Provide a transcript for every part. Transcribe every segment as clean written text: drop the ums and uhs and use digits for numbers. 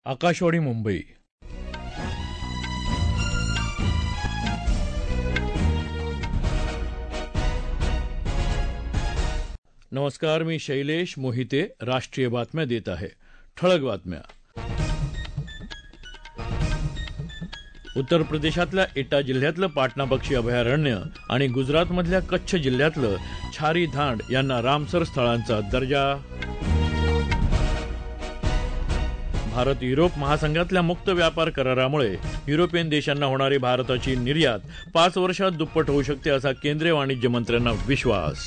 आकाशवाणी मुंबई. नमस्कार, मी शैलेश मोहिते. राष्ट्रीय बातम्या देत आहे. ठळक बातम्या. उत्तर प्रदेशातल्या एटा जिल्ह्यातलं पाटणा पक्षी अभयारण्य आणि गुजरातमधल्या कच्छ जिल्ह्यातलं छारी धांड यांना रामसर स्थळांचा दर्जा. भारत युरोप महासंघातल्या मुक्त व्यापार करारामुळे युरोपियन देशांना होणारी भारताची निर्यात 5 वर्षात दुप्पट होऊ शकते असा केंद्रीय वाणिज्य मंत्र्यांना विश्वास.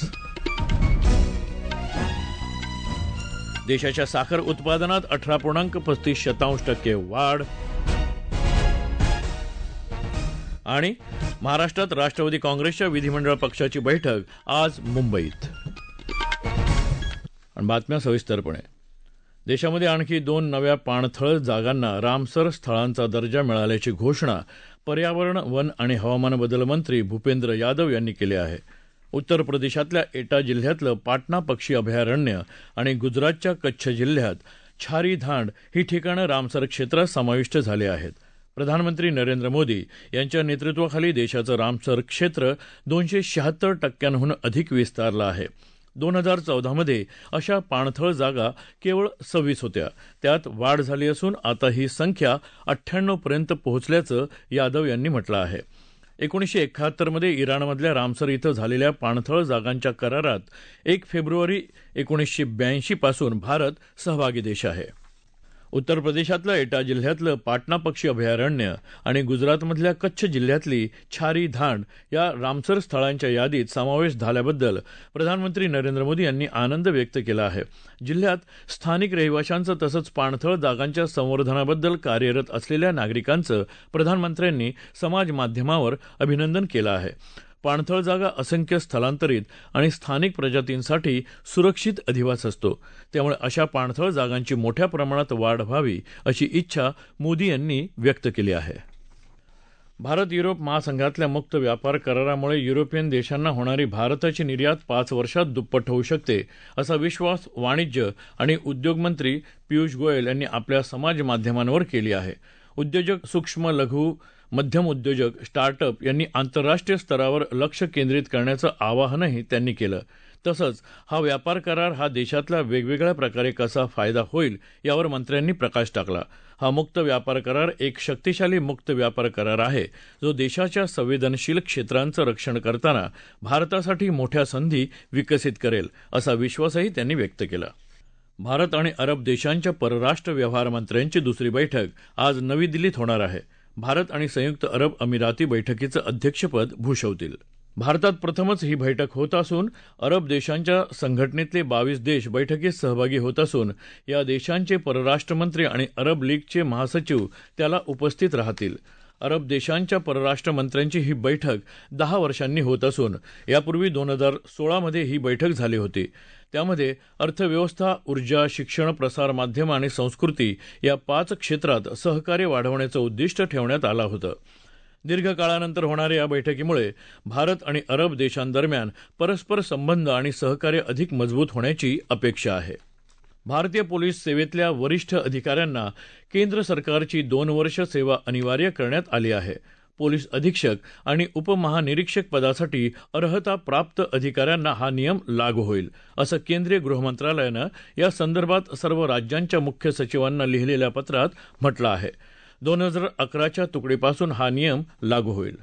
देशाच्या साखर उत्पादनात 18.35% वाढ. आणि महाराष्ट्रात राष्ट्रवादी काँग्रेसच्या विधिमंडळ पक्षाची बैठक आज मुंबईत. बातम्या सविस्तरपणे. देशामध्ये आणखी 2 नव्या पाणथळ जागांना रामसर स्थळांचा दर्जा मिळाल्याची घोषणा पर्यावरण, वन आणि हवामान बदल मंत्री भूपेंद्र यादव यांनी केली आहे. उत्तर प्रदेशातल्या एटा जिल्ह्यातलं पाटणा पक्षी अभयारण्य आणि गुजरातच्या कच्छ जिल्ह्यात छारी धांड ही ठिकाणं रामसर क्षेत्रात समाविष्ट झाली आहेत. प्रधानमंत्री नरेंद्र मोदी यांच्या नेतृत्वाखाली देशाचं रामसर क्षेत्र 276% अधिक विस्तारलं आहे. 2014मध्ये अशा पाणथळ जागा केवळ 26 होत्या. त्यात वाढ झाली असून आता ही संख्या 98 पर्यंत पोहोचल्याचं यादव यांनी म्हटलं आहे. 1971मध्ये इराणमधल्या रामसर इथं झालेल्या पाणथळ जागांच्या करारात 1 फेब्रुवारी 1982 पासून भारत सहभागी देश आहे. उत्तर प्रदेशातल्या एटा जिल्ह्यातलं पाटणा पक्षी अभयारण्य आणि गुजरातमधल्या कच्छ जिल्ह्यातली छारी धांड या रामसर स्थळांच्या यादीत समावेश झाल्याबद्दल प्रधानमंत्री नरेंद्र मोदी यांनी आनंद व्यक्त केला आहे. जिल्ह्यात स्थानिक रहिवाशांचं तसंच पाणथळ जागांच्या संवर्धनाबद्दल कार्यरत असलेल्या नागरिकांचं प्रधानमंत्र्यांनी समाज माध्यमावर अभिनंदन केलं आहे. पाणथळ जागा असंख्य स्थलांतरित आणि स्थानिक प्रजातींसाठी सुरक्षित अधिवास असतो. त्यामुळे अशा पाणथळ जागांची मोठ्या प्रमाणात वाढ व्हावी अशी इच्छा मोदी यांनी व्यक्त केली आहे. भारत युरोप महासंघातल्या मुक्त व्यापार करारामुळे युरोपियन देशांना होणारी भारताची निर्यात 5 वर्षात दुप्पट होऊ शकते असा विश्वास वाणिज्य आणि उद्योग मंत्री पियुष गोयल यांनी आपल्या समाज माध्यमांवर केली आहे. उद्योजक, सूक्ष्म लघु मध्यम उद्योजक, स्टार्टअप यांनी आंतरराष्ट्रीय स्तरावर लक्ष केंद्रित करण्याचं आवाहनही त्यांनी केलं. तसंच हा व्यापार करार हा देशातल्या वेगवेगळ्या प्रकारे कसा फायदा होईल यावर मंत्र्यांनी प्रकाश टाकला. हा मुक्त व्यापार करार एक शक्तिशाली मुक्त व्यापार करार आहे जो देशाच्या संवेदनशील क्षेत्रांचं रक्षण करताना भारतासाठी मोठ्या संधी विकसित करेल असा विश्वासही त्यांनी व्यक्त केला. भारत आणि अरब देशांच्या परराष्ट्र व्यवहार मंत्र्यांची दुसरी बैठक आज नवी दिल्लीत होणार आहे. भारत आणि संयुक्त अरब अमिराती बैठकीचं अध्यक्षपद भूषवतील. भारतात प्रथमच ही बैठक होत असून अरब देशांच्या संघटनेतले 22 देश बैठकीत सहभागी होत असून या देशांचे परराष्ट्रमंत्री आणि अरब लीगचे महासचिव त्याला उपस्थित राहतील. अरब देशांच्या परराष्ट्र मंत्र्यांची ही बैठक 10 वर्षांनी होत असून यापूर्वी 2016मध्ये ही बैठक झाली होती. त्यामध्ये अर्थव्यवस्था, ऊर्जा, शिक्षण, प्रसारमाध्यम आणि संस्कृती या 5 क्षेत्रात सहकार्य वाढवण्याचं उद्दिष्ट ठेवण्यात आलं होतं. दीर्घकाळानंतर होणाऱ्या या बैठकीमुळे भारत आणि अरब देशांदरम्यान परस्पर संबंध आणि सहकार्य अधिक मजबूत होण्याची अपेक्षा आहे. भारतीय पोलीस सेवेतल्या वरिष्ठ अधिकाऱ्यांना केंद्र सरकारची 2 वर्ष सेवा अनिवार्य करण्यात आली आहे. पोलीस अधीक्षक आणि उपमहानिरीक्षक पदासाठी अर्हता प्राप्त अधिकाऱ्यांना हा नियम लागू होईल असं केंद्रीय गृहमंत्रालयानं या संदर्भात सर्व राज्यांच्या मुख्य सचिवांना लिहिलेल्या पत्रात म्हटलं आहे. 2011च्या तुकडीपासून हा नियम लागू होईल.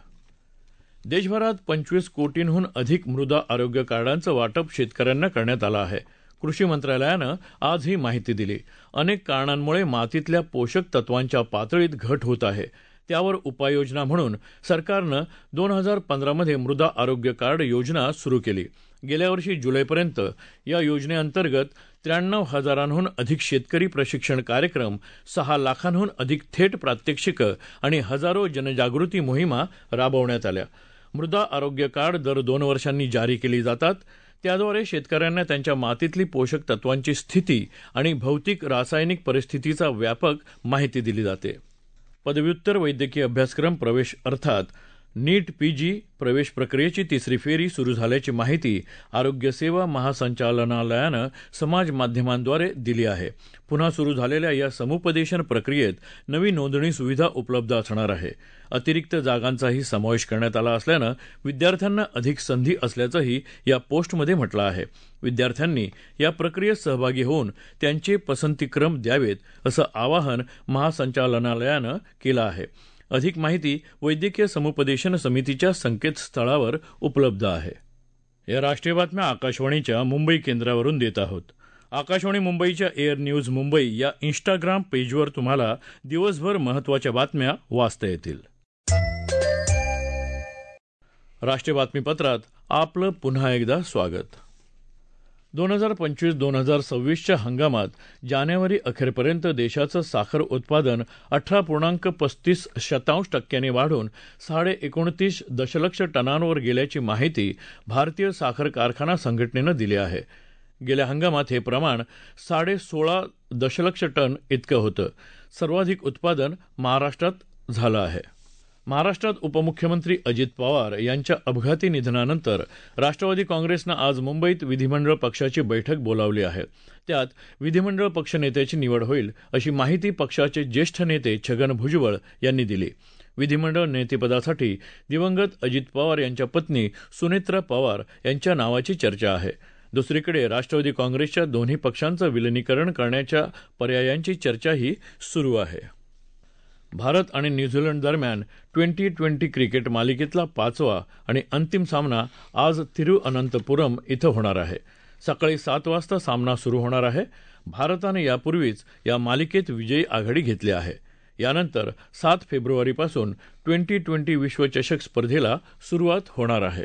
देशभरात 25 कोटींहून अधिक मृदा आरोग्य कार्डांचं वाटप शेतकऱ्यांना करण्यात आलं आहे. कृषी मंत्रालयानं आज ही माहिती दिली. अनेक कारणांमुळे मातीतल्या पोषक तत्वांच्या पातळीत घट होत आहे. त्यावर उपाययोजना म्हणून सरकारनं 2015मध्ये मृदा आरोग्य कार्ड योजना सुरू केली. गेल्या वर्षी जुलैपर्यंत या योजनेअंतर्गत 93,000हून अधिक शेतकरी प्रशिक्षण कार्यक्रम, 6 लाखांहून अधिक थेट प्रात्यक्षिकं आणि हजारो जनजागृती मोहिमा राबवण्यात आल्या. मृदा आरोग्य कार्ड दर 2 वर्षांनी जारी केली जातात. त्याद्वारे शेतकऱ्यांना त्यांच्या मातीतली पोषक तत्वांची स्थिती आणि भौतिक रासायनिक परिस्थितीचा व्यापक माहिती दिली जाते. पदव्युत्तर वैद्यकीय अभ्यासक्रम प्रवेश अर्थात नीट पीजी प्रवेश प्रक्रियेची तिसरी फेरी सुरू झाल्याची माहिती आरोग्य सेवा महासंचालनालयानं समाज माध्यमांद्वारे दिली आहे. पुन्हा सुरू झालेल्या या समुपदेशन प्रक्रियेत नवी नोंदणी सुविधा उपलब्ध असणार आहे. अतिरिक्त जागांचाही समावेश करण्यात आला असल्यानं विद्यार्थ्यांना अधिक संधी असल्याचंही या पोस्टमध्ये म्हटलं आहे. विद्यार्थ्यांनी या प्रक्रियेत सहभागी होऊन त्यांचे पसंतीक्रम द्यावेत असं आवाहन महासंचालनालयानं केलं आहे. अधिक माहिती वैद्यकीय समुपदेशन समितीच्या संकेतस्थळावर उपलब्ध आहे. या राष्ट्रीय बातम्या आकाशवाणीच्या मुंबई केंद्रावरून देत आहोत. आकाशवाणी मुंबईच्या एअर न्यूज मुंबई या इंस्टाग्राम पेजवर तुम्हाला दिवसभर महत्त्वाच्या बातम्या वाचता येतील. राष्ट्रीय बातमीपत्रात आपलं पुन्हा एकदा स्वागत. 2025-2026च्या हंगामात जानेवारी अखेरपर्यंत देशाचं साखर उत्पादन 18.35% वाढून 29.5 दशलक्ष टनांवर गेल्याची माहिती भारतीय साखर कारखाना संघटनेनं दिली आहे. गेल्या हंगामात हे प्रमाण 16.5 दशलक्ष टन इतकं होतं. सर्वाधिक उत्पादन महाराष्ट्रात झालं आहे. महाराष्ट्रात उपमुख्यमंत्री अजित पवार यांच्या अपघाती निधनानंतर राष्ट्रवादी काँग्रेसनं आज मुंबईत विधिमंडळ पक्षाची बैठक बोलावली आहे. त्यात विधिमंडळ पक्षनेत्याची निवड होईल अशी माहिती पक्षाचे ज्येष्ठ नेते छगन भुजबळ यांनी दिली. विधिमंडळ नेतेपदासाठी दिवंगत अजित पवार यांच्या पत्नी सुनेत्रा पवार यांच्या नावाची चर्चा आहे. दुसरीकडे राष्ट्रवादी काँग्रेसच्या दोन्ही पक्षांचं विलिनीकरण करण्याच्या पर्यायांची चर्चाही सुरू आहे. भारत आणि न्यूझीलंड दरम्यान T20 क्रिकेट मालिकेतला 5वा आणि अंतिम सामना आज तिरुअनंतपुरम इथं होणार आहे. सकाळी 7 वाजता सामना सुरू होणार आहे. भारताने यापूर्वीच या मालिकेत विजयी आघाडी घेतली आहे. यानंतर 7 फेब्रुवारीपासून T20 विश्वचषक स्पर्धेला सुरुवात होणार आहे.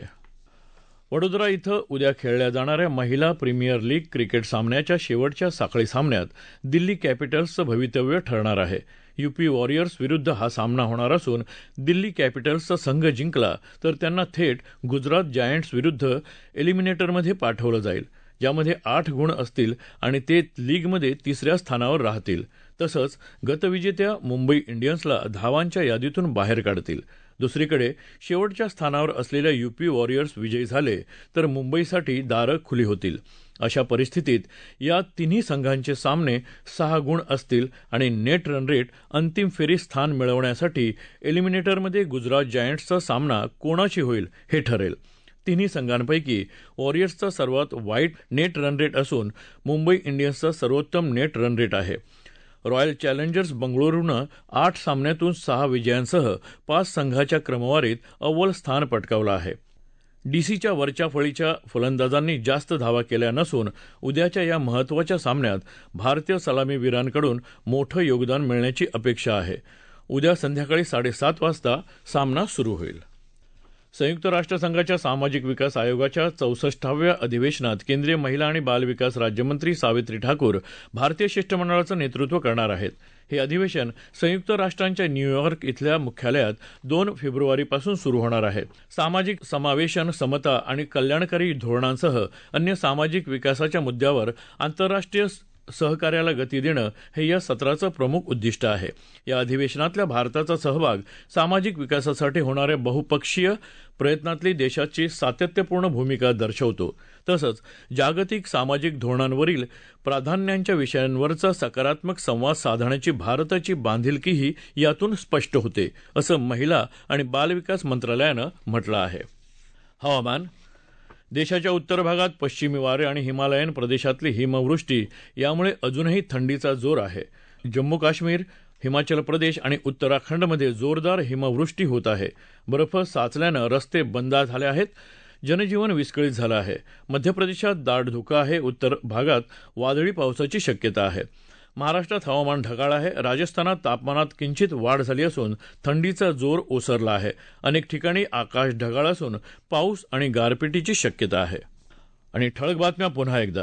वडोदरा इथं उद्या खेळल्या जाणाऱ्या महिला प्रीमियर लीग क्रिकेट सामन्याच्या शेवटच्या साखळी सामन्यात दिल्ली कॅपिटल्सचं भवितव्य ठरणार आहे. यूपी वॉरियर्स विरुद्ध हा सामना होणार असून दिल्ली कॅपिटल्सचा संघ जिंकला तर त्यांना थेट गुजरात जायंट्स विरुद्ध एलिमिनेटरमध्ये पाठवलं जाईल, ज्यामध्ये 8 गुण असतील आणि ते लीगमध्ये 3ऱ्या स्थानावर राहतील. तसंच गतविजेत्या मुंबई इंडियन्सला धावांच्या यादीतून बाहेर काढतील. दुसरीकडे शेवटच्या स्थानावर असलेल्या यूपी वॉरियर्स विजयी झाले तर मुंबईसाठी दारं खुली होतील. अशा परिस्थितीत या तिन्ही संघांचे सामने 6 गुण असतील आणि नेट रन रेट अंतिम फेरीत स्थान मिळवण्यासाठी एलिमिनेटरमध्ये गुजरात जायंट्सचा सामना कोणाशी होईल हे ठरेल. तिन्ही संघांपैकी वॉरियर्सचा सर्वात वाईट नेट रन रेट असून मुंबई इंडियन्सचा सर्वोत्तम नेट रन रेट आहे. रॉयल चॅलेंजर्स बंगळुरूनं 8 सामन्यातून 6 विजयांसह 5 संघाच्या क्रमवारीत अव्वल स्थान पटकावलं आहे. डीसीच्या वरच्या फळीच्या फलंदाजांनी जास्त धावा केल्या नसून उद्याच्या या महत्त्वाच्या सामन्यात भारतीय सलामीवीरांकडून मोठं योगदान मिळण्याची अपेक्षा आहे. उद्या संध्याकाळी 7:30 वाजता सामना सुरू होईल. संयुक्त राष्ट्रसंघाच्या सामाजिक विकास आयोगाच्या 64व्या अधिवेशनात केंद्रीय महिला आणि बालविकास राज्यमंत्री सावित्री ठाकूर भारतीय शिष्टमंडळाचं नेतृत्व करणार आहेत. हे अधिवेशन संयुक्त राष्ट्रांच्या न्यूयॉर्क इथल्या मुख्यालयात 2 फेब्रुवारीपासून सुरू होणार आहे. सामाजिक समावेशन, समता आणि कल्याणकारी धोरणांसह अन्य सामाजिक विकासाच्या मुद्द्यावर आंतरराष्ट्रीय सहकार्याला गती देणं हे या सत्राचं प्रमुख उद्दिष्ट आहे. या अधिवेशनातल्या भारताचा सहभाग सामाजिक विकासासाठी होणाऱ्या बहुपक्षीय प्रयत्नातली देशाची सातत्यपूर्ण भूमिका दर्शवतो. तसंच जागतिक सामाजिक धोरणांवरील प्राधान्यांच्या विषयांवरचा सकारात्मक संवाद साधण्याची भारताची बांधिलकीही यातून स्पष्ट होते, असं महिला आणि बालविकास मंत्रालयानं म्हटलं आहे. हवामान. देशाच्या उत्तर भागात पश्चिमी वारे आणि हिमालयन प्रदेशातली हिमवृष्टी यामुळे अजूनही थंडीचा जोर आहे. जम्मू काश्मीर, हिमाचल प्रदेश आणि उत्तराखंडमध्ये जोरदार हिमवृष्टी होत आहे. बर्फ साचल्यानं रस्ते बंद झाले आहेत. जनजीवन विस्कळीत झालं आहे. मध्य प्रदेशात दाट धुकं आहे. उत्तर भागात वादळी पावसाची शक्यता आहे. महाराष्ट्रात हवामान ढगाळ आहे. राजस्थानात तापमानात किंचित वाढ झाली असून थंडीचा जोर ओसरला आहे. अनेक ठिकाणी आकाश ढगाळ असून पाऊस आणि गारपिटीची शक्यता आहे. आणि ठळक बातम्या पुन्हा एकदा.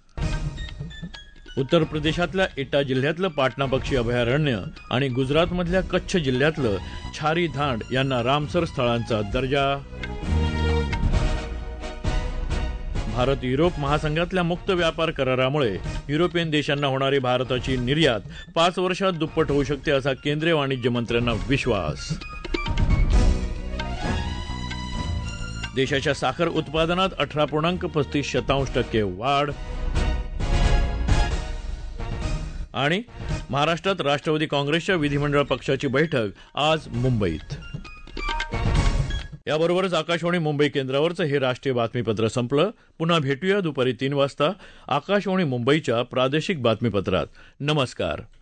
उत्तर प्रदेशातल्या एटा जिल्ह्यातलं पाटणा पक्षी अभयारण्य आणि गुजरातमधल्या कच्छ जिल्ह्यातलं छारी धांड यांना रामसर स्थळांचा दर्जा. भारत युरोप महासंघातल्या मुक्त व्यापार करारामुळे युरोपियन देशांना होणारी भारताची निर्यात 5 वर्षात दुप्पट होऊ शकते असा केंद्रीय वाणिज्य मंत्र्यांना विश्वास. देशाच्या साखर उत्पादनात 18.35% वाढ. आणि महाराष्ट्रात राष्ट्रवादी काँग्रेसच्या विधिमंडळ पक्षाची बैठक आज मुंबईत. याबरोबरच आकाशवाणी मुंबई केंद्रावरचं हे राष्ट्रीय बातमीपत्र संपलं. पुन्हा भेटूया दुपारी 3 वाजता आकाशवाणी मुंबईच्या प्रादेशिक बातमीपत्रात. नमस्कार.